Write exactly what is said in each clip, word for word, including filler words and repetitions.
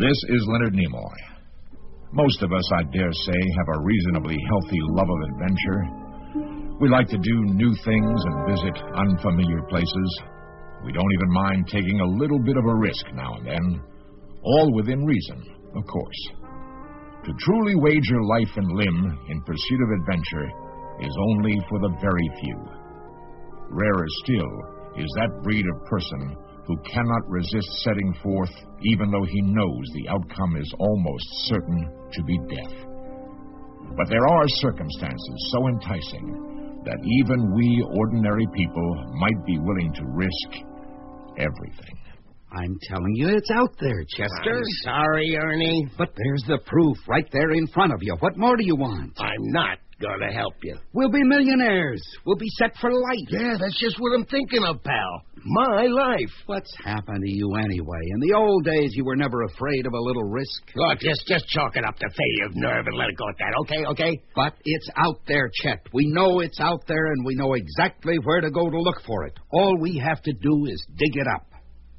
This is Leonard Nimoy. Most of us, I dare say, have a reasonably healthy love of adventure. We like to do new things and visit unfamiliar places. We don't even mind taking a little bit of a risk now and then, all within reason, of course. To truly wager life and limb in pursuit of adventure is only for the very few. Rarer still is that breed of person who cannot resist setting forth even though he knows the outcome is almost certain to be death. But there are circumstances so enticing that even we ordinary people might be willing to risk everything. I'm telling you, it's out there, Chester. I'm sorry, Ernie. But there's the proof right there in front of you. What more do you want? I'm not going to help you. We'll be millionaires. We'll be set for life. Yeah, that's just what I'm thinking of, pal. My life. What's happened to you anyway? In the old days, you were never afraid of a little risk. Look, just, just chalk it up to failure of nerve and let it go at that, okay, okay? But it's out there, Chet. We know it's out there, and we know exactly where to go to look for it. All we have to do is dig it up.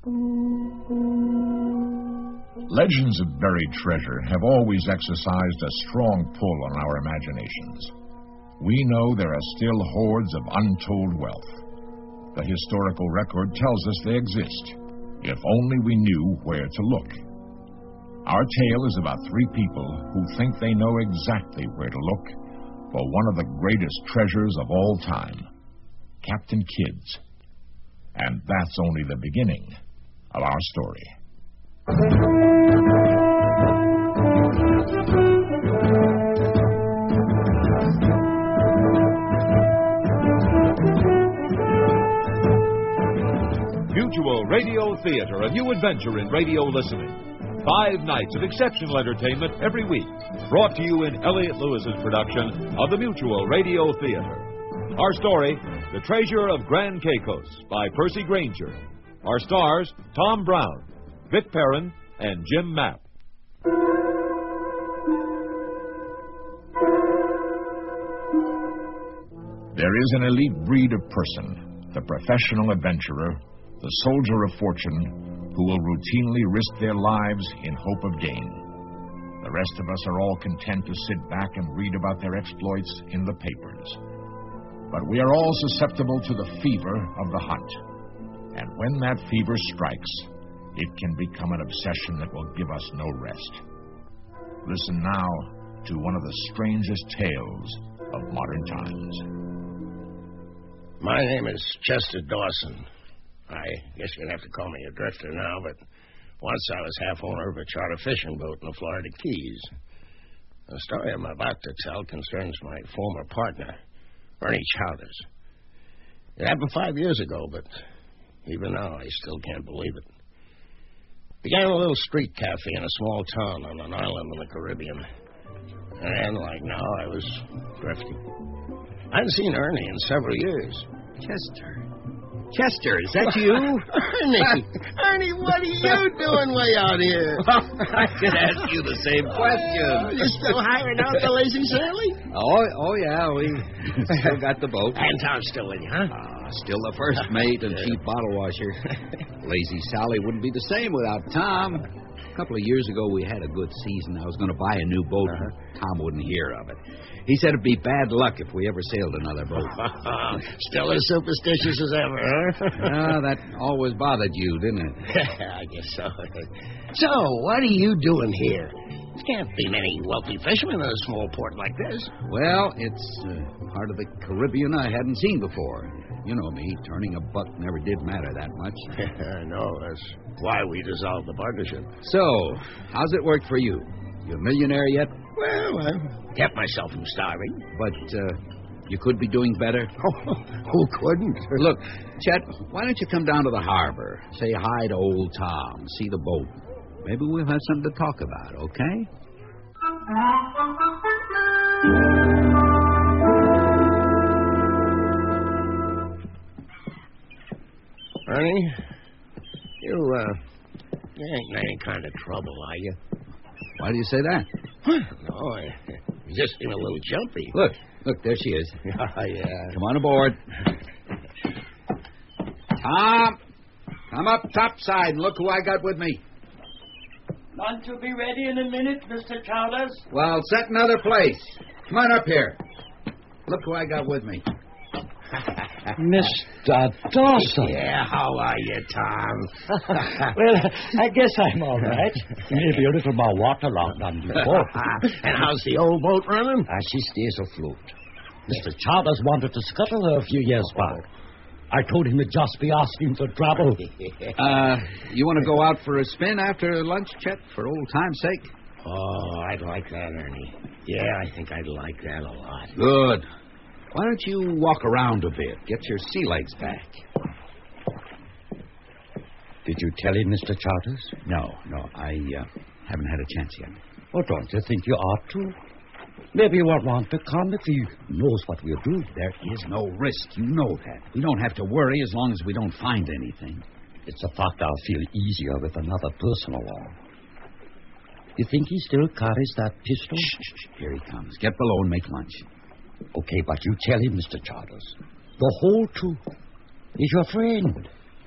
Legends of buried treasure have always exercised a strong pull on our imaginations. We know there are still hoards of untold wealth. The historical record tells us they exist, if only we knew where to look. Our tale is about three people who think they know exactly where to look for one of the greatest treasures of all time, Captain Kidd's. And that's only the beginning of our story. Mutual Radio Theater, a new adventure in radio listening. Five nights of exceptional entertainment every week. Brought to you in Elliott Lewis's production of the Mutual Radio Theater. Our story, The Treasure of Grand Caicos, by Percy Granger. Our stars, Tom Brown, Vic Perrin, and Jim Mapp. There is an elite breed of person, the professional adventurer, the soldier of fortune, who will routinely risk their lives in hope of gain. The rest of us are all content to sit back and read about their exploits in the papers. But we are all susceptible to the fever of the hunt. And when that fever strikes, it can become an obsession that will give us no rest. Listen now to one of the strangest tales of modern times. My name is Chester Dawson. I guess you'd have to call me a drifter now, but once I was half owner of a charter fishing boat in the Florida Keys. The story I'm about to tell concerns my former partner, Ernie Chowders. It happened five years ago, but even now I still can't believe it. It began in a little street cafe in a small town on an island in the Caribbean. And like now, I was drifting. I hadn't seen Ernie in several years. Chester. Chester, is that you? Ernie! Ernie, what are you doing way out here? I could ask you the same question. You still hiring out the Lazy Sally? Oh, oh yeah, we still got the boat. And Tom's still with you, huh? Uh, still the first mate and chief bottle washer. Lazy Sally wouldn't be the same without Tom. A couple of years ago, we had a good season. I was going to buy a new boat, uh-huh. and Tom wouldn't hear of it. He said it'd be bad luck if we ever sailed another boat. Still as superstitious as ever, huh? Ah, that always bothered you, didn't it? I guess so. So, what are you doing here? There can't be many wealthy fishermen in a small port like this. Well, it's uh, part of the Caribbean I hadn't seen before. You know me, turning a buck never did matter that much. I know, that's why we dissolved the partnership. So, how's it work for you? You a millionaire yet? Well, I kept myself from starving. But uh, you could be doing better. Oh, who couldn't? Look, Chet, why don't you come down to the harbor? Say hi to old Tom. See the boat. Maybe we'll have something to talk about, okay? Ernie, you, uh, you ain't in any kind of trouble, are you? Why do you say that? No, I, you just seem a little jumpy. Look, look, there she is. Oh, yeah. Come on aboard. Tom, come up topside and look who I got with me. Lunch will be ready in a minute, Mister Chowders. Well, set another place. Come on up here. Look who I got with me. Mister Dawson. Yeah, how are you, Tom? Well, I guess I'm all right. Maybe a little more waterlogged than before. And how's the old boat running? Ah, she stays afloat. Mister Chowders wanted to scuttle her a few years back. I told him to just be asking for trouble. Uh, you want to go out for a spin after lunch, Chet, for old time's sake? Oh, I'd like that, Ernie. Yeah, I think I'd like that a lot. Good. Why don't you walk around a bit, get your sea legs back? Did you tell him, Mister Chowders? No, no, I uh, haven't had a chance yet. Oh, don't you think you ought to? Maybe he won't want to come if he knows what we'll do. There is no risk. You know that. We don't have to worry as long as we don't find anything. It's a fact I'll feel easier with another person along. You think he still carries that pistol? Shh, shh, shh. Here he comes. Get below and make lunch. Okay, but you tell him, Mister Chowders. The whole truth. He's your friend.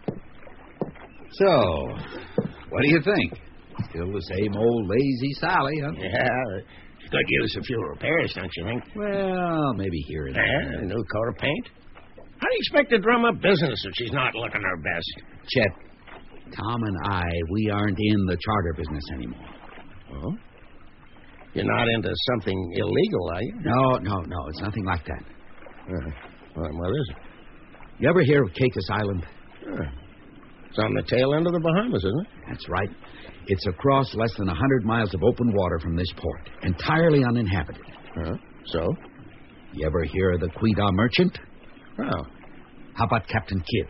So, what do you think? Still the same old lazy Sally, huh? Yeah, she could use a few repairs, don't you think? Well, maybe here and there. Yeah, a new coat of paint. How do you expect to drum up business if she's not looking her best? Chet, Tom and I, we aren't in the charter business anymore. Oh? You're not into something illegal, are you? No, no, no. It's nothing like that. Uh, well, what is it? You ever hear of Caicos Island? Sure. It's on the tail end of the Bahamas, isn't it? That's right. It's across less than a hundred miles of open water from this port, entirely uninhabited. Huh? So? You ever hear of the Quiddah Merchant? Oh. How about Captain Kidd?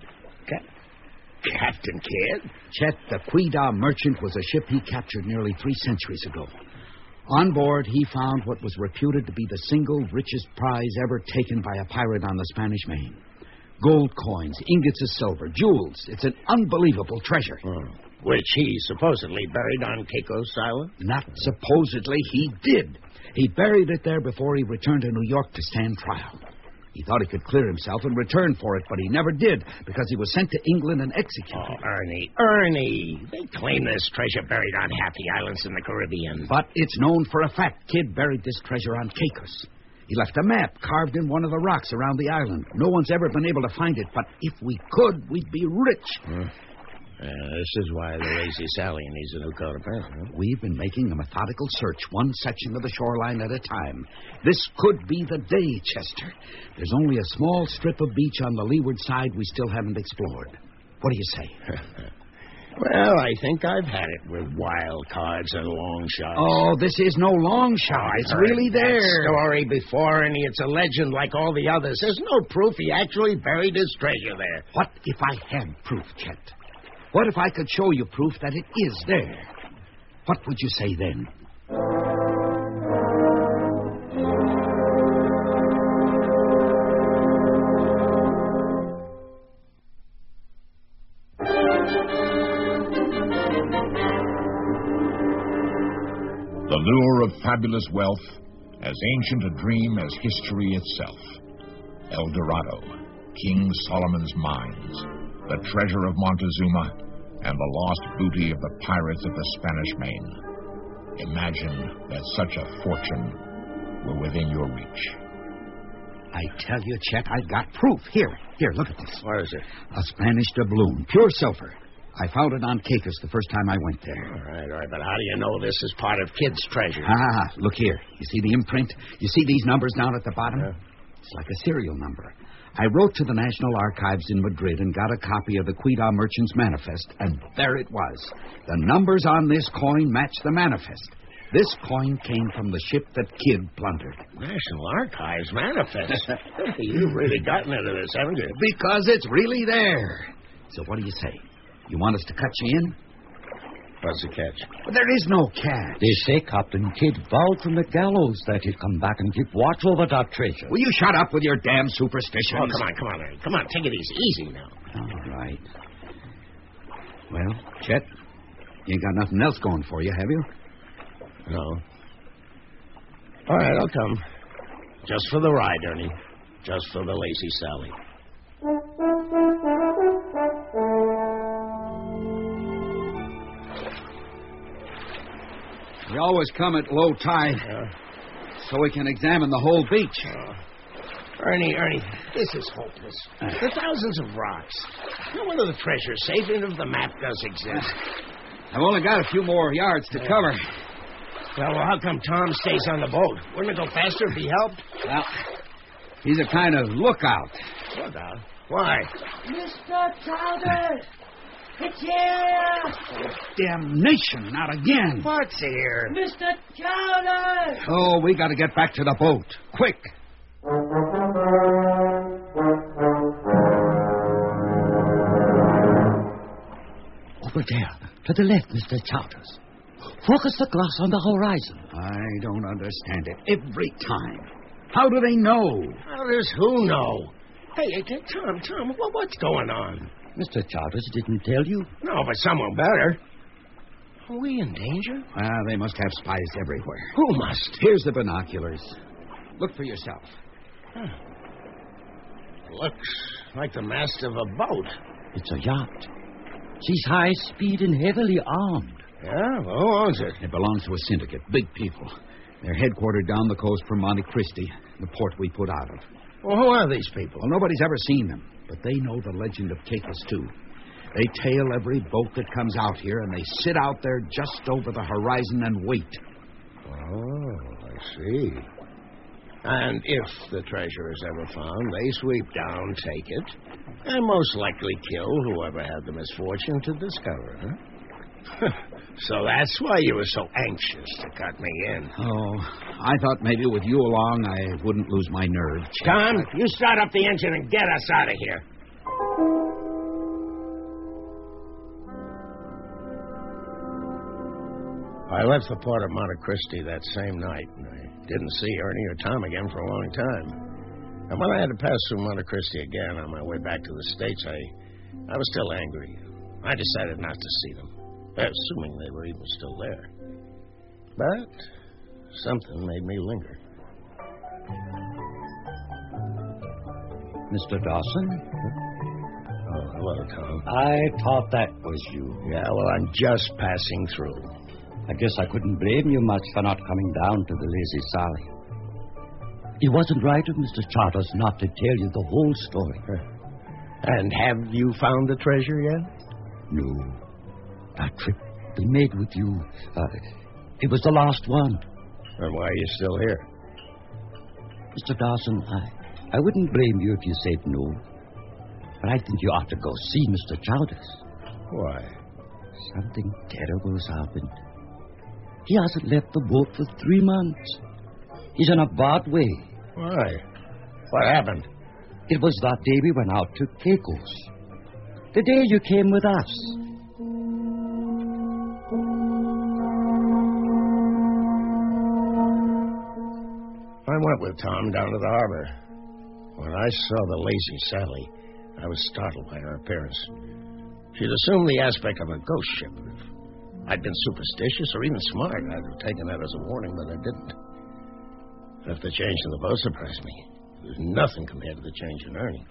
Ca- Captain Kidd? Chet, the Quiddah Merchant was a ship he captured nearly three centuries ago. On board, he found what was reputed to be the single richest prize ever taken by a pirate on the Spanish Main. Gold coins, ingots of silver, jewels. It's an unbelievable treasure. Oh. Which he supposedly buried on Caicos Island? Not supposedly, he did. He buried it there before he returned to New York to stand trial. He thought he could clear himself and return for it, but he never did because he was sent to England and executed. Oh, Ernie, Ernie. They claim this treasure buried on half the islands in the Caribbean. But it's known for a fact Kidd buried this treasure on Caicos. He left a map carved in one of the rocks around the island. No one's ever been able to find it, but if we could, we'd be rich. Hmm. Uh, this is why the lazy Sally needs a new coat of paint, huh? We've been making a methodical search, one section of the shoreline at a time. This could be the day, Chester. There's only a small strip of beach on the leeward side we still haven't explored. What do you say? Well, I think I've had it with wild cards and long shots. Oh, this is no long shot. Oh, it's really there. That story before, and it's a legend like all the others. There's no proof he actually buried his treasure there. What if I had proof, Chet? What if I could show you proof that it is there? What would you say then? The lure of fabulous wealth, as ancient a dream as history itself. El Dorado, King Solomon's mines, the treasure of Montezuma, and the lost booty of the pirates of the Spanish Main. Imagine that such a fortune were within your reach. I tell you, Chet, I've got proof. Here, here, look at this. Where is it? A Spanish doubloon, pure silver. I found it on Caicos the first time I went there. All right, all right, but how do you know this is part of Kidd's treasure? Ah, look here. You see the imprint? You see these numbers down at the bottom? Yeah. It's like a serial number. I wrote to the National Archives in Madrid and got a copy of the Quiddah Merchant's Manifest, and there it was. The numbers on this coin match the manifest. This coin came from the ship that Kidd plundered. National Archives Manifest? You've really gotten into this, haven't you? Because it's really there. So what do you say? You want us to cut you in? What's the catch? Well, there is no catch. They say Captain Kidd vowed from the gallows that he'd come back and keep watch over that treasure. Will you shut up with your damn superstitions? Oh, come on, come on, Ernie. Come on, take it easy. Easy now. All right. Well, Chet, you ain't got nothing else going for you, have you? No. All right, I'll come. Just for the ride, Ernie. Just for the lazy Sally. We always come at low tide Uh, so we can examine the whole beach. uh, Ernie, Ernie, this is hopeless. Uh. There are thousands of rocks. No wonder the treasure's safe, even if the map does exist. I've only got a few more yards to cover. Well, well, how come Tom stays on the boat? Wouldn't it go faster if he helped? Well, he's a kind of lookout. Look out. Why? Mister Childers! It's here! Damnation, not again. What's here? Mister Childers! Oh, we got to get back to the boat. Quick. Over there, to the left, Mister Chowders. Focus the glass on the horizon. I don't understand it. Every time. How do they know? How does who know? Hey, hey, hey, Tom, Tom, what, what's going on? Mister Chowders didn't tell you. No, but someone better. Are we in danger? Ah, they must have spies everywhere. Who must? Here's the binoculars. Look for yourself. Huh. Looks like the mast of a boat. It's a yacht. She's high speed and heavily armed. Yeah, well, who owns it? It belongs to a syndicate. Big people. They're headquartered down the coast from Monte Cristi, the port we put out of. Well, who are these people? Well, nobody's ever seen them, but they know the legend of Caicos, too. They tail every boat that comes out here, and they sit out there just over the horizon and wait. Oh, I see. And if the treasure is ever found, they sweep down, take it, and most likely kill whoever had the misfortune to discover it. Huh? So that's why you were so anxious to cut me in. Oh, I thought maybe with you along, I wouldn't lose my nerve. Tom, you start up the engine and get us out of here. I left the port of Monte Cristi that same night, and I didn't see Ernie or Tom again for a long time. And when I had to pass through Monte Cristi again on my way back to the States, I, I was still angry. I decided not to see them, assuming they were even still there. But something made me linger. Mister Dawson? Oh, hello, Tom. I thought that was you. Yeah, well, I'm just passing through. I guess I couldn't blame you much for not coming down to the Lazy Sally. It wasn't right of Mister Charters not to tell you the whole story. And have you found the treasure yet? No. That trip they made with you, uh, it was the last one. Then why are you still here? Mister Dawson, I, I wouldn't blame you if you said no. But I think you ought to go see Mister Chowders. Why? Something terrible has happened. He hasn't left the boat for three months. He's in a bad way. Why? What happened? It was that day we went out to Caicos. The day you came with us. I went with Tom down to the harbor. When I saw the Lazy Sally, I was startled by her appearance. She'd assumed the aspect of a ghost ship. If I'd been superstitious or even smart, I'd have taken that as a warning, but I didn't. If the change in the boat surprised me, it was nothing compared to the change in Ernie.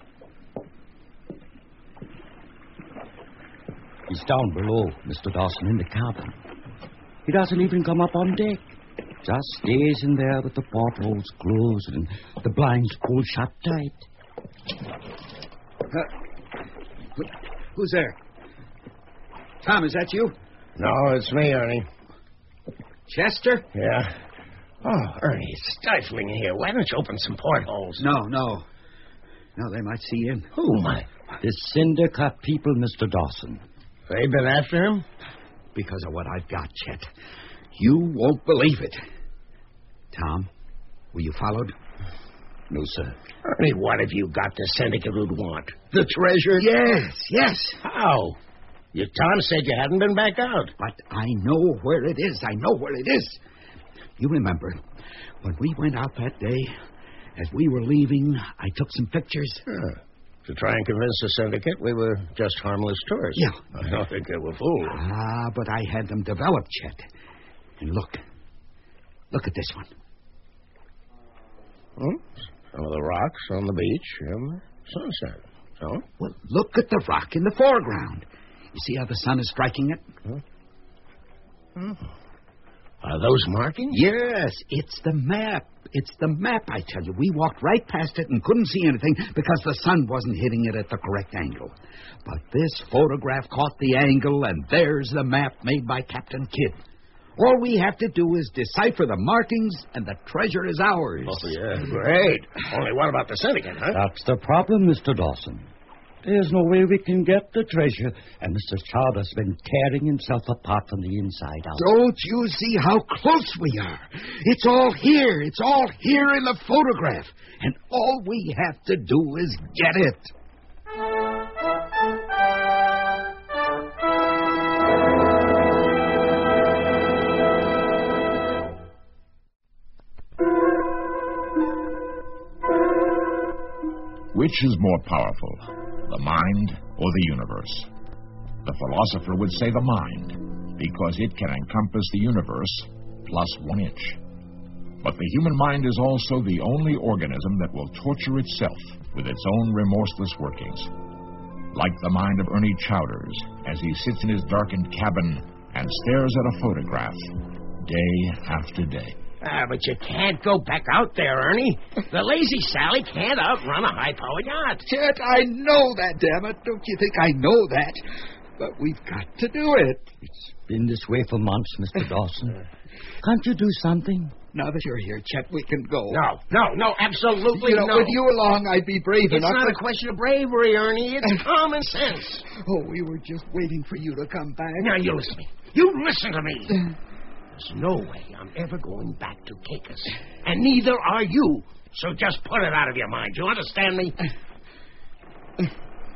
He's down below, Mister Dawson, in the cabin. He doesn't even come up on deck. Just stays in there with the portholes closed and the blinds pulled shut tight. Uh, who, who's there? Tom, is that you? No, it's me, Ernie. Chester? Yeah. Oh, Ernie, it's stifling in here. Why don't you open some portholes? No, no. No, they might see in. Who might? The syndicate people, Mister Dawson. They've been after him? Because of what I've got, Chet. You won't believe it. Tom, were you followed? No, sir. Ernie, what have you got the syndicate would want? The treasure? Yes, yes. How? Your Tom said you hadn't been back out. But I know where it is. I know where it is. You remember, when we went out that day, as we were leaving, I took some pictures. Huh. To try and convince the syndicate we were just harmless tourists. Yeah. I don't think they were fooled. Ah, but I had them developed, Chet. And look. Look at this one. Hmm? Some of the rocks on the beach and the sunset. So? Well, look at the rock in the foreground. You see how the sun is striking it? Huh? Oh. Are those markings? Yes, it's the map. It's the map, I tell you. We walked right past it and couldn't see anything because the sun wasn't hitting it at the correct angle. But this photograph caught the angle, and there's the map made by Captain Kidd. All we have to do is decipher the markings, and the treasure is ours. Oh, yeah. Great. Only what about the syndicate, huh? That's the problem, Mister Dawson. There's no way we can get the treasure, and Mister Chowder's been tearing himself apart from the inside out. Don't you see how close we are? It's all here. It's all here in the photograph. And all we have to do is get it. Which is more powerful, the mind or the universe? The philosopher would say the mind, because it can encompass the universe plus one inch. But the human mind is also the only organism that will torture itself with its own remorseless workings. Like the mind of Ernie Chowders, as he sits in his darkened cabin and stares at a photograph day after day. Ah, but you can't go back out there, Ernie. The Lazy Sally can't outrun a high-powered yacht. Chet, I know that, damn it. Don't you think I know that? But we've got to do it. It's been this way for months, Mister Dawson. Can't you do something? Now that you're here, Chet, we can go. No, no, no, absolutely you know, no. With you along, I'd be brave it's enough. It's not but... a question of bravery, Ernie. It's common sense. Oh, we were just waiting for you to come back. Now, you listen to me. You listen to me. There's no way I'm ever going back to Caicos. And neither are you. So just put it out of your mind. You understand me? Yeah.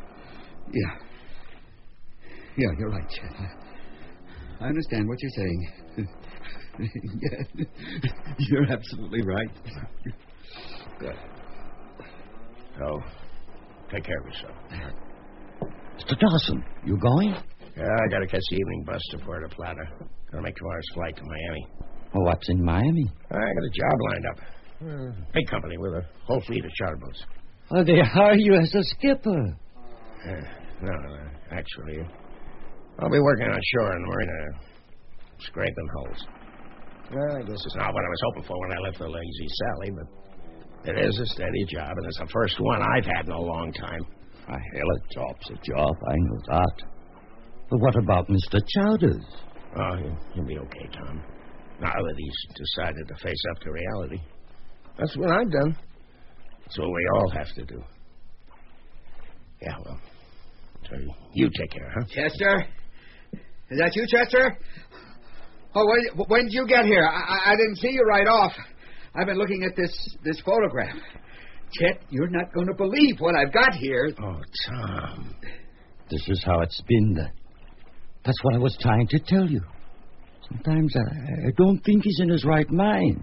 Yeah, you're right, Chet. I understand what you're saying. Yeah. You're absolutely right. Good. So, take care of yourself. Mister Dawson, you going? Yeah, I got to catch the evening bus to Puerto Plata. Gonna make tomorrow's flight to Miami. Oh, what's in Miami? I got a job lined up. Uh, big company with a whole fleet of charter boats. Oh, they hire you as a skipper. Uh, no, uh, actually, I'll be working on shore in the marina, scraping hulls. Well, I guess it's not what I was hoping for when I left the Lazy Sally, but it is a steady job, and it's the first one I've had in a long time. Ah, hell, a job's a job. I know that. But what about Mister Chowders? Oh, he'll, he'll be okay, Tom. Now that he's decided to face up to reality. That's what I've done. That's what we all have to do. Yeah, well, so you take care, huh? Chester? Is that you, Chester? Oh, when, when did you get here? I, I didn't see you right off. I've been looking at this, this photograph. Chet, you're not going to believe what I've got here. Oh, Tom. This is how it's been. The, that's what I was trying to tell you. Sometimes I, I don't think he's in his right mind.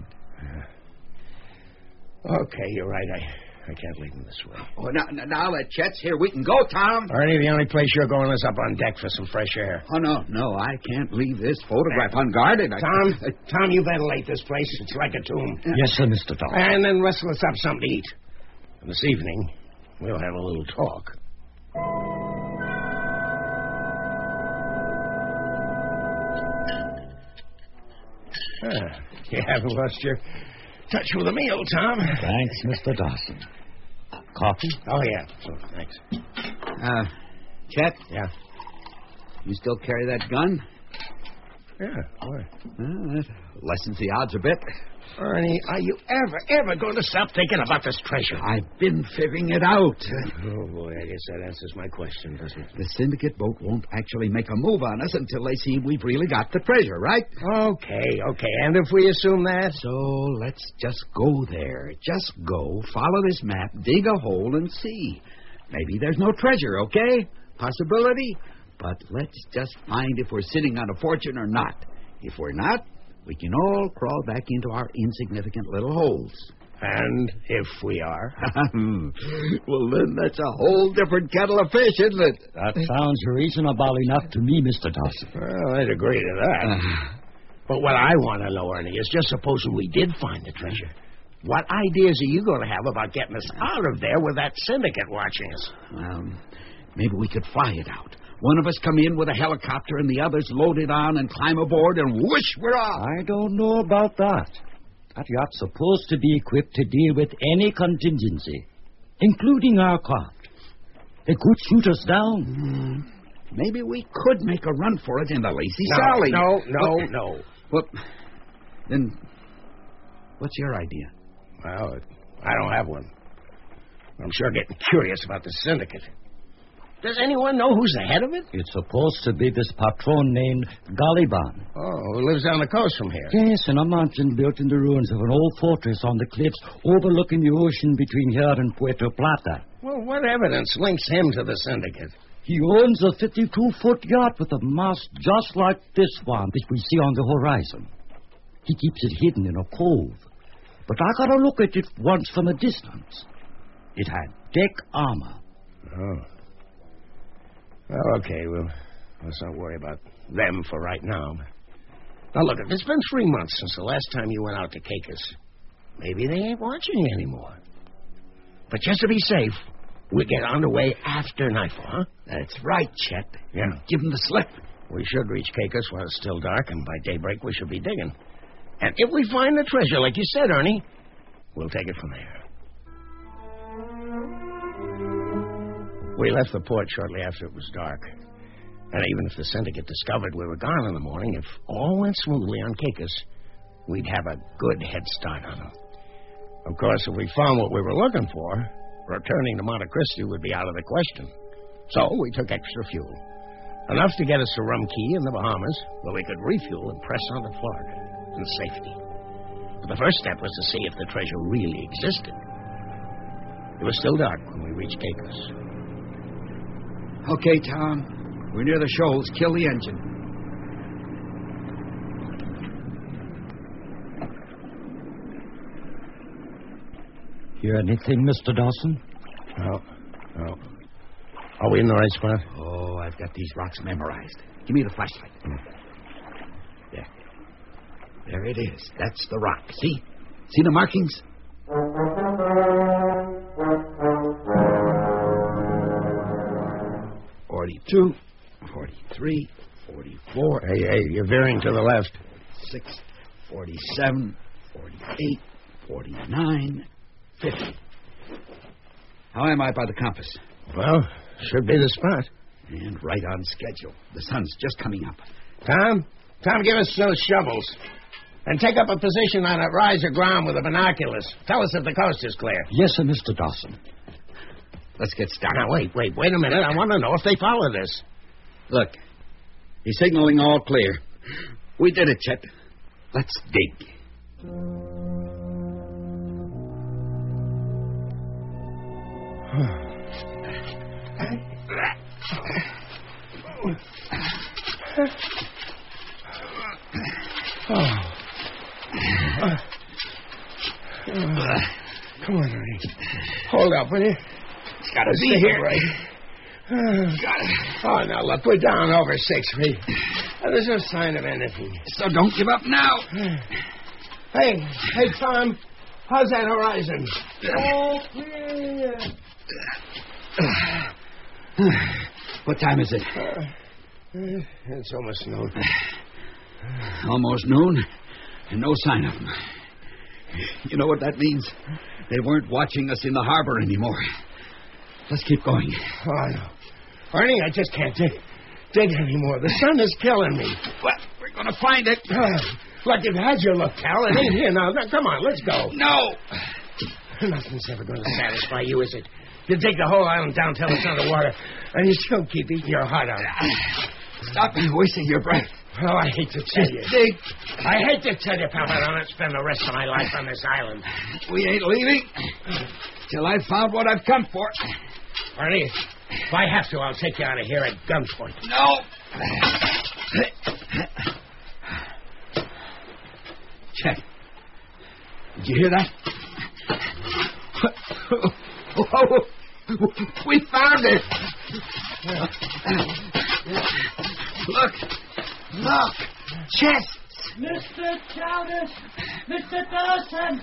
Uh, okay, you're right. I, I can't leave him this way. Oh, now, now that Chet's here, we can go, Tom. Ernie, the only place you're going is up on deck for some fresh air. Oh, no, no, I can't leave this photograph unguarded. I Tom, uh, Tom, you ventilate this place. It's like a tomb. Yes, sir, Mister Dawson. And then wrestle us up something to eat. And this evening, we'll have a little talk. Ah, you haven't lost your touch with a meal, Tom. Thanks, Mister Dawson. Uh, coffee? Oh, yeah. Oh, thanks. Uh, Chet? Yeah. You still carry that gun? Yeah, why? Well, that lessens the odds a bit. Ernie, are you ever, ever going to stop thinking about this treasure? I've been figuring it out. Oh, boy, I guess that answers my question, doesn't it? The syndicate boat won't actually make a move on us until they see we've really got the treasure, right? Okay, okay. And if we assume that? So let's just go there. Just go, follow this map, dig a hole, and see. Maybe there's no treasure, okay? Possibility. But let's just find if we're sitting on a fortune or not. If we're not, we can all crawl back into our insignificant little holes. And if we are? Well, then that's a whole different kettle of fish, isn't it? That sounds reasonable enough to me, Mister Dawson. Well, I'd agree to that. Uh, but what I want to know, Ernie, is just supposing we did find the treasure. What ideas are you going to have about getting us out of there with that syndicate watching us? Well, maybe we could fly it out. One of us come in with a helicopter and the others load it on and climb aboard and whoosh, we're off. I don't know about that. That yacht's supposed to be equipped to deal with any contingency, including our craft. They could shoot us down. Mm, maybe we could make a run for it in the Lazy No, Sally. no, no, Well, no. Well, then, what's your idea? Well, I don't have one. I'm sure getting curious about the syndicate. Does anyone know who's the head of it? It's supposed to be this patron named Galiban. Oh, who lives down the coast from here? Yes, in a mountain built in the ruins of an old fortress on the cliffs overlooking the ocean between here and Puerto Plata. Well, what evidence links him to the syndicate? He owns a fifty-two-foot yacht with a mast just like this one that we see on the horizon. He keeps it hidden in a cove. But I got to look at it once from a distance. It had deck armor. Oh. Well, okay, well, let's not worry about them for right now. Now, look, it's been three months since the last time you went out to Caicos. Maybe they ain't watching you anymore. But just to be safe, we'll get underway after nightfall, huh? That's right, Chet. Yeah. Give him the slip. We should reach Caicos while it's still dark, and by daybreak we should be digging. And if we find the treasure, like you said, Ernie, we'll take it from there. We left the port shortly after it was dark. And even if the syndicate discovered we were gone in the morning, if all went smoothly on Caicos, we'd have a good head start on them. Of course, if we found what we were looking for, returning to Monte Cristo would be out of the question. So we took extra fuel. Enough to get us to Rum Key in the Bahamas, where we could refuel and press on to Florida in safety. But the first step was to see if the treasure really existed. It was still dark when we reached Caicos. Okay, Tom. We're near the shoals. Kill the engine. Hear anything, Mister Dawson? No. No. Are we in the right spot? Oh, I've got these rocks memorized. Give me the flashlight. There. There it is. That's the rock. See? See the markings? Forty-two, forty-three, forty-four. Hey, hey, you're veering to the left. Six, forty-seven, forty-eight, forty-nine, fifty. How am I by the compass? Well, should be the spot. And right on schedule. The sun's just coming up. Tom? Tom, give us those shovels. And take up a position on a rise of ground with the binoculars. Tell us if the coast is clear. Yes, sir, Mister Dawson. Let's get started. Now, wait, wait, wait a minute. I want to know if they follow this. Look, he's signaling all clear. We did it, Chet. Let's dig. Oh. Uh, uh, come on, Ernie. Hold up, will you? It's got to be Stay here. Right. Uh, Got it. oh, now, look, we're down over six feet. Uh, there's no sign of anything. So don't give up now. Hey, hey, Tom. How's that horizon? All clear. What time is it? Uh, it's almost noon. Almost noon, and no sign of them. You know what that means? They weren't watching us in the harbor anymore. Let's keep going. Oh, no. Ernie, I just can't dig, dig anymore. The sun is killing me. Well, we're going to find it. Uh, look, you've had your look, Cal. It ain't here now. Now, come on, let's go. No. Nothing's ever going to satisfy you, is it? You dig the whole island down till it's underwater, and you still keep eating your heart out. Stop wasting your breath. Oh, I hate to tell you. Dig. I hate to tell you, Papa, I don't spend the rest of my life on this island. We ain't leaving till I've found what I've come for. Ernie, if I have to, I'll take you out of here at gunpoint. No. Chet, did you hear that? Whoa. We found it. Look. Look. Chests. Mister Chowders! Mister Dawson!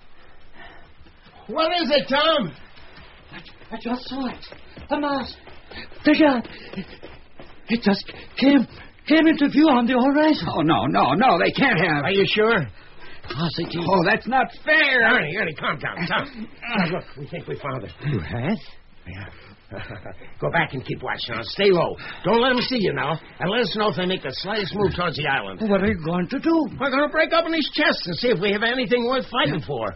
What is it, Tom? I just saw it. A mast. The yacht. It just came came into view on the horizon. Oh, no, no, no, they can't have. Are you sure? Positive. Oh, that's not fair. Ernie, Ernie, calm down. Tom. Uh, look, we think we found it. You have? Yeah. Go back and keep watch now. Stay low. Don't let them see you now. And let us know if they make the slightest move towards the island. What are you going to do? We're going to break open his chest and see if we have anything worth fighting for.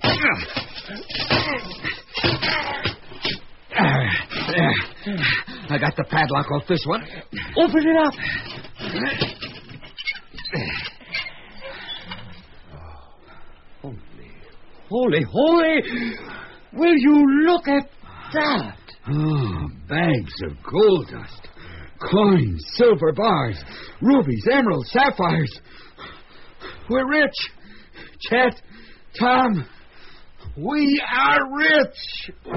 There. I got the padlock off this one. Open it up. Holy, holy, holy. Will you look at that? Oh, bags of gold dust. Coins, silver bars, rubies, emeralds, sapphires. We're rich. Chet, Tom, we are rich.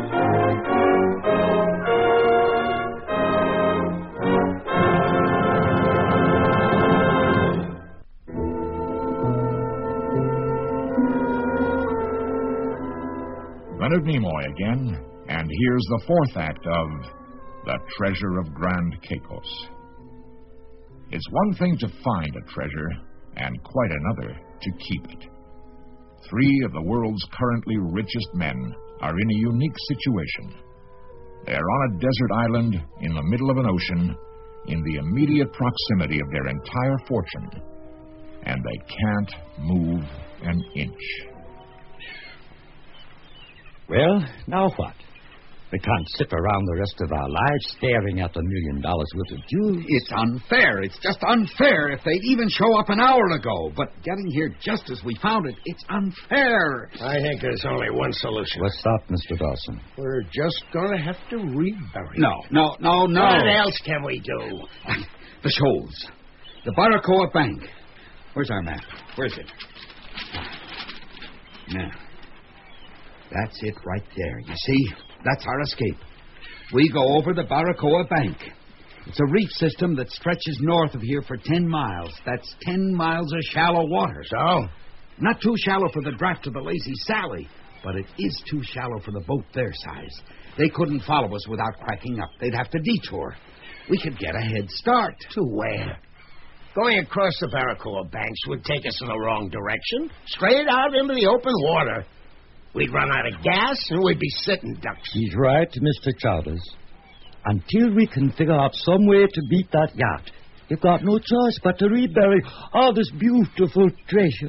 Leonard Nimoy again, and here's the fourth act of The Treasure of Grand Caicos. It's one thing to find a treasure, and quite another to keep it. Three of the world's currently richest men are in a unique situation. They are on a desert island in the middle of an ocean, in the immediate proximity of their entire fortune, and they can't move an inch. Well, now what? We can't sit around the rest of our lives staring at a million dollars worth of jewels. It's unfair. It's just unfair. If they'd even show up an hour ago. But getting here just as we found it, it's unfair. I think there's only one solution. What's that, Mister Dawson? We're just going to have to rebury. No, no, no, no. What else can we do? The shoals. The Baracoa Bank. Where's our map? Where's it? Now. That's it right there. You see? That's our escape. We go over the Baracoa Bank. It's a reef system that stretches north of here for ten miles. That's ten miles of shallow water. So? Not too shallow for the draft of the Lazy Sally, but it is too shallow for the boat their size. They couldn't follow us without cracking up. They'd have to detour. We could get a head start. To where? Going across the Baracoa banks would take us in the wrong direction. Straight out into the open water. We'd run out of gas, and we'd be sitting ducks. He's right, Mister Chowders. Until we can figure out some way to beat that yacht, you've got no choice but to rebury all this beautiful treasure.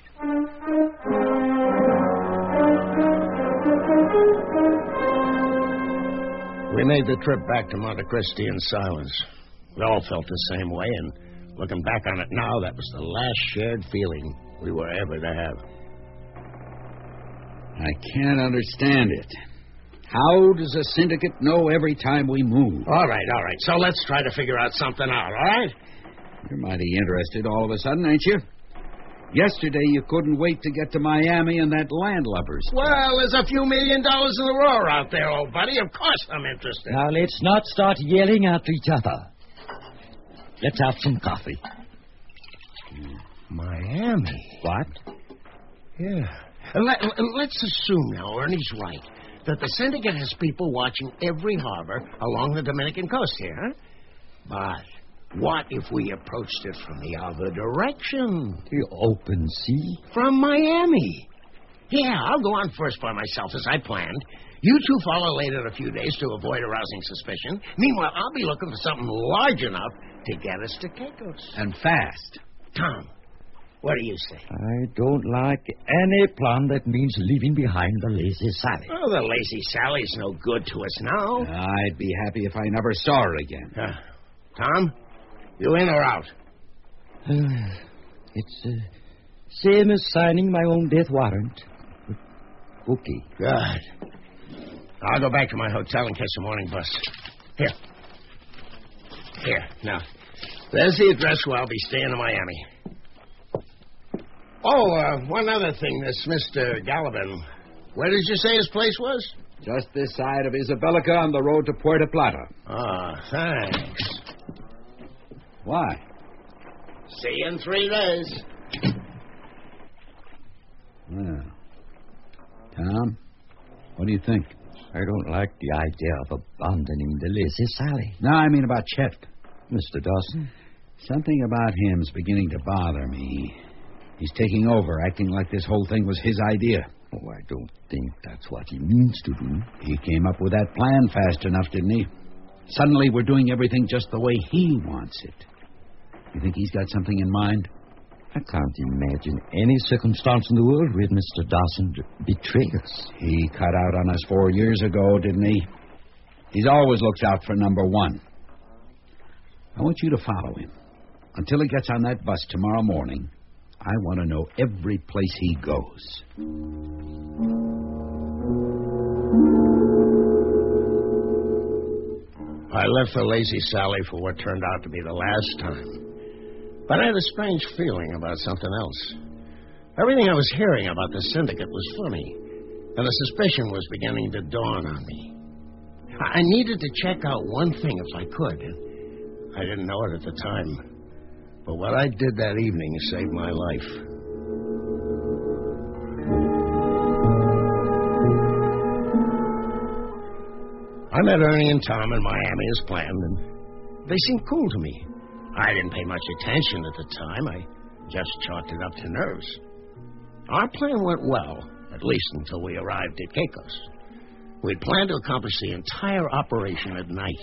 We made the trip back to Monte Cristi in silence. We all felt the same way, and looking back on it now, that was the last shared feeling we were ever to have. I can't understand it. How does a syndicate know every time we move? All right, all right. So let's try to figure out something out, all right? You're mighty interested all of a sudden, ain't you? Yesterday you couldn't wait to get to Miami and that landlubbers. Well, there's a few million dollars in the roar out there, old buddy. Of course I'm interested. Now, let's not start yelling at each other. Let's have some coffee. Miami? What? Yeah. Let, let's assume now, Ernie's right, that the syndicate has people watching every harbor along the Dominican coast here, huh? But what if we approached it from the other direction? The open sea? From Miami. Yeah, I'll go on first by myself, as I planned. You two follow later in a few days to avoid arousing suspicion. Meanwhile, I'll be looking for something large enough to get us to Caicos. And fast. Tom, what do you say? I don't like any plan that means leaving behind the Lazy Sally. Oh, the Lazy Sally's no good to us now. I'd be happy if I never saw her again. Uh, Tom, you in or out? Uh, it's the uh, same as signing my own death warrant. Okay. Good. I'll go back to my hotel and catch the morning bus. Here. Here, now. There's the address where I'll be staying in Miami. Oh, uh, one other thing, this Mister Gallivan. Where did you say his place was? Just this side of Isabelica on the road to Puerto Plata. Ah, thanks. Why? See you in three days. Well, Tom, what do you think? I don't like the idea of abandoning the Lazy Sally. No, I mean about Chet. Mister Dawson? Something about him's beginning to bother me. He's taking over, acting like this whole thing was his idea. Oh, I don't think that's what he means to do. He came up with that plan fast enough, didn't he? Suddenly we're doing everything just the way he wants it. You think he's got something in mind? I can't imagine any circumstance in the world where Mister Dawson d- betray us. He cut out on us four years ago, didn't he? He's always looked out for number one. I want you to follow him. Until he gets on that bus tomorrow morning, I want to know every place he goes. I left the Lazy Sally for what turned out to be the last time. But I had a strange feeling about something else. Everything I was hearing about the syndicate was funny, and a suspicion was beginning to dawn on me. I needed to check out one thing if I could. I didn't know it at the time, but what I did that evening saved my life. I met Ernie and Tom in Miami as planned, and they seemed cool to me. I didn't pay much attention at the time. I just chalked it up to nerves. Our plan went well, at least until we arrived at Caicos. We'd planned to accomplish the entire operation at night.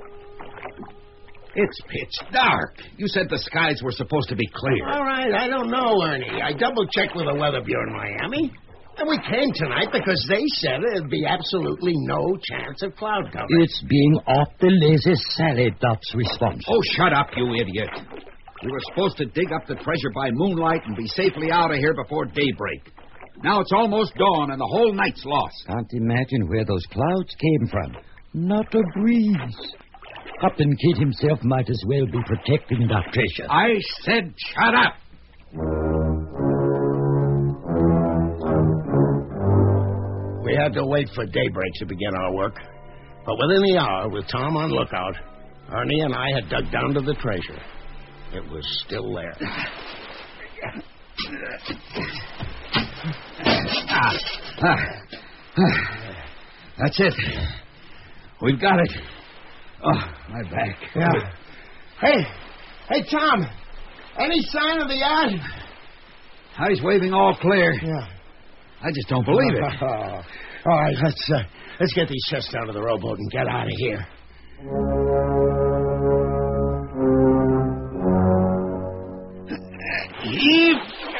It's pitch dark. You said the skies were supposed to be clear. All right, I don't know, Ernie. I double-checked with the Weather Bureau in Miami, and we came tonight because they said there'd be absolutely no chance of cloud cover. It's being off the Lazy Sally that's responsible. Oh, shut up, you idiot. We were supposed to dig up the treasure by moonlight and be safely out of here before daybreak. Now it's almost dawn and the whole night's lost. Can't imagine where those clouds came from. Not a breeze. Captain Kidd himself might as well be protecting that treasure. I said shut up. We had to wait for daybreak to begin our work. But within the hour, with Tom on lookout, Ernie and I had dug down to the treasure. It was still there. Ah, ah, ah. That's it. We've got it. Oh, my back. Yeah. Hey, hey, Tom. Any sign of the yacht? He's waving all clear. Yeah. I just don't believe it. Oh, all right, let's uh, let's get these chests down to the rowboat and get out of here. Heave!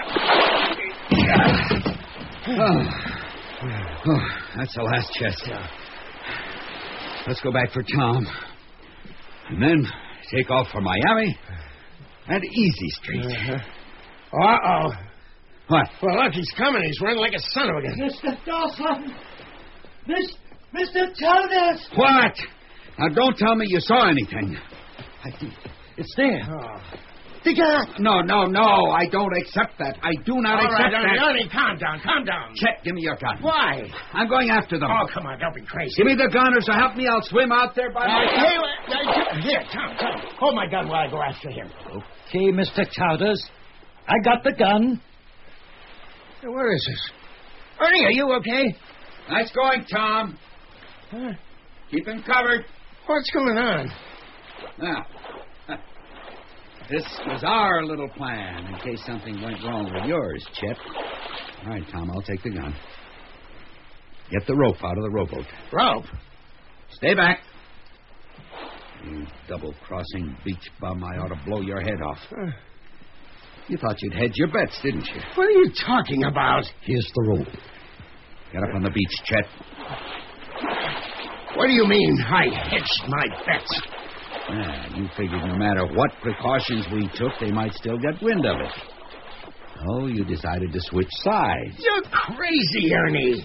Oh. Oh, that's the last chest. Let's go back for Tom. And then take off for Miami and Easy Street. Uh-huh. Uh-oh. What? Well, look, he's coming. He's running like a son of a gun. Mister Dawson! Miss, Mister Jonas! What? Now, don't tell me you saw anything. I think it's there. Oh. The gun! No, no, no. I don't accept that. I do not All accept right, Ernie, that. Ernie, calm down, calm down. Chet, give me your gun. Why? I'm going after them. Oh, come on, don't be crazy. Give me the gun, or so help me, I'll swim out there by Uh, myself. hey, uh, here, Tom, Tom. Hold my gun while I go after him. Okay, Mister Chowders. I got the gun. Hey, where is this? Ernie, are you okay? Nice going, Tom. Huh? Keep him covered. What's going on? Now, this was our little plan in case something went wrong with yours, Chet. All right, Tom, I'll take the gun. Get the rope out of the rowboat. Rope? Stay back. You double-crossing beach bum, I ought to blow your head off. Uh, You thought you'd hedge your bets, didn't you? what are you talking about? Here's the rope. Get up on the beach, Chet. What do you mean, I hedged my bets? Ah, you figured no matter what precautions we took, they might still get wind of it. Oh, you decided to switch sides. You're crazy, Ernie.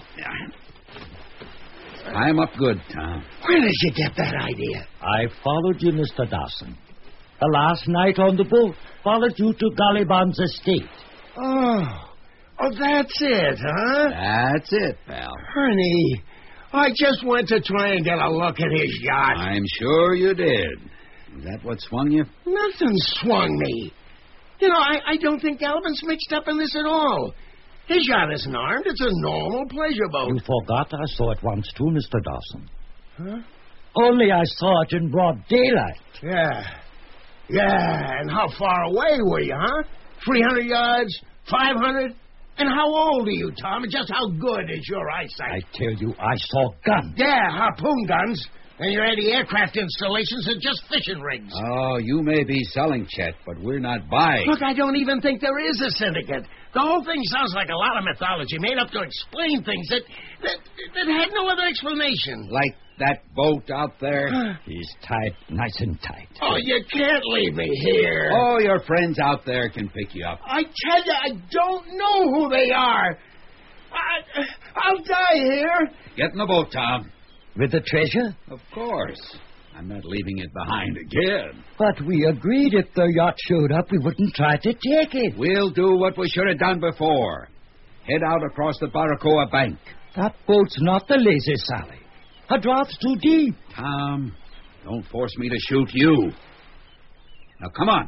I'm up good, Tom. Where did you get that idea? I followed you, Mister Dawson. The last night on the boat, followed you to Galliband's estate. Oh, oh, that's it, huh? That's it, pal. Ernie, I just went to try and get a look at his yacht. I'm sure you did. Is that what swung you? Nothing swung me. You know, I, I don't think Galvin's mixed up in this at all. His yacht isn't armed. It's a normal pleasure boat. You forgot I saw it once, too, Mister Dawson. Huh? Only I saw it in broad daylight. Yeah. Yeah, and how far away were you, huh? three hundred yards? five hundred? And how old are you, Tom? And just how good is your eyesight? I tell you, I saw guns. Yeah, harpoon guns. And your anti-aircraft installations are just fishing rigs. Oh, you may be selling, Chet, but we're not buying. Look, I don't even think there is a syndicate. The whole thing sounds like a lot of mythology made up to explain things that that, that had no other explanation. Like that boat out there? He's tied nice and tight. Oh, you can't leave me here. Oh, your friends out there can pick you up. I tell you, I don't know who they are. I, I'll die here. Get in the boat, Tom. With the treasure? Of course. I'm not leaving it behind again. But we agreed if the yacht showed up, we wouldn't try to take it. We'll do what we should have done before. Head out across the Barracoa Bank. That boat's not the Lazy Sally. Her draft's too deep. Tom, don't force me to shoot you. Now, come on.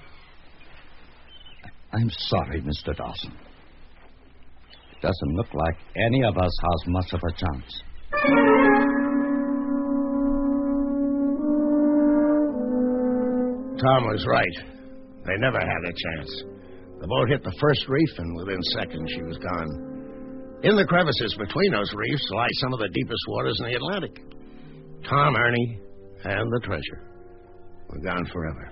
I'm sorry, Mister Dawson. It doesn't look like any of us has much of a chance. Tom was right. They never had a chance. The boat hit the first reef, and within seconds she was gone. In the crevices between those reefs lie some of the deepest waters in the Atlantic. Tom, Ernie, and the treasure were gone forever.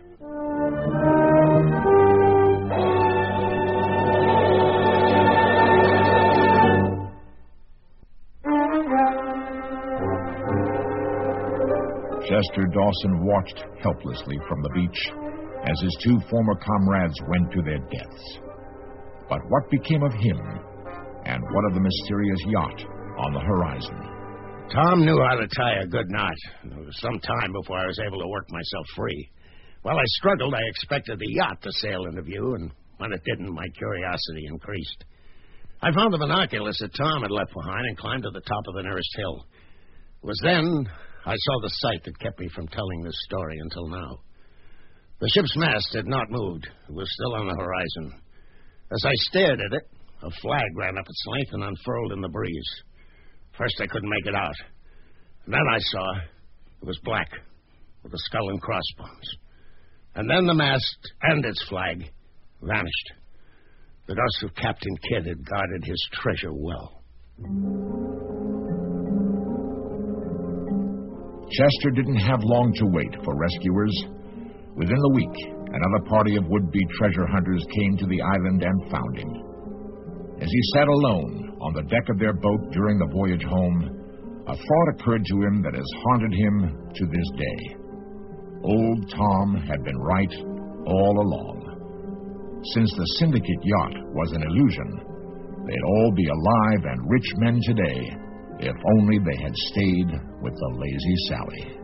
Chester Dawson watched helplessly from the beach as his two former comrades went to their deaths. But what became of him, and what of the mysterious yacht on the horizon? Tom knew how to tie a good knot. It was some time before I was able to work myself free. While I struggled, I expected the yacht to sail into view, and when it didn't, my curiosity increased. I found the binoculars that Tom had left behind and climbed to the top of the nearest hill. It was then I saw the sight that kept me from telling this story until now. The ship's mast had not moved. It was still on the horizon. As I stared at it, a flag ran up its length and unfurled in the breeze. First, I couldn't make it out. And then I saw it was black, with a skull and crossbones. And then the mast and its flag vanished. The ghost of Captain Kidd had guarded his treasure well. Chester didn't have long to wait for rescuers. Within the week, another party of would-be treasure hunters came to the island and found him. As he sat alone on the deck of their boat during the voyage home, a thought occurred to him that has haunted him to this day. Old Tom had been right all along. Since the syndicate yacht was an illusion, they'd all be alive and rich men today if only they had stayed with the Lazy Sally.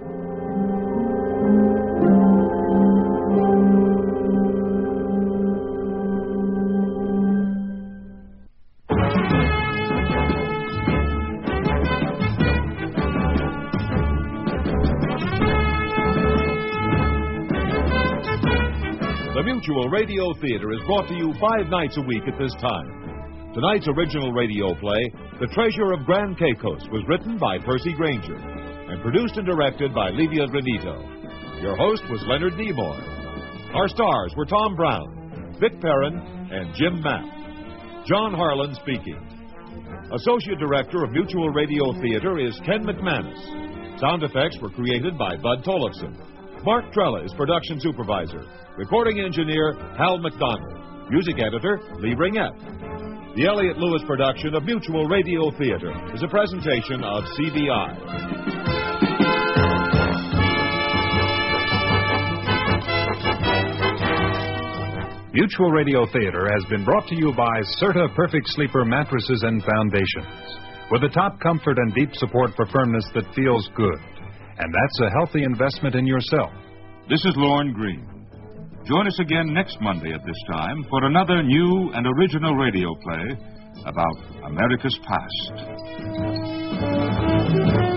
The Mutual Radio Theater is brought to you five nights a week at this time. Tonight's original radio play, The Treasure of Grand Caicos, was written by Percy Granger and produced and directed by Livia Granito. Your host was Leonard Nimoy. Our stars were Tom Brown, Vic Perrin, and Jim Mapp. John Harlan speaking. Associate Director of Mutual Radio Theater is Ken McManus. Sound effects were created by Bud Tollefson. Mark Trella is production supervisor. Recording engineer, Hal McDonald. Music editor, Lee Ringette. The Elliott Lewis production of Mutual Radio Theater is a presentation of C B I. Mutual Radio Theater has been brought to you by Serta Perfect Sleeper Mattresses and Foundations, with the top comfort and deep support for firmness that feels good. And that's a healthy investment in yourself. This is Lorne Green. Join us again next Monday at this time for another new and original radio play about America's past.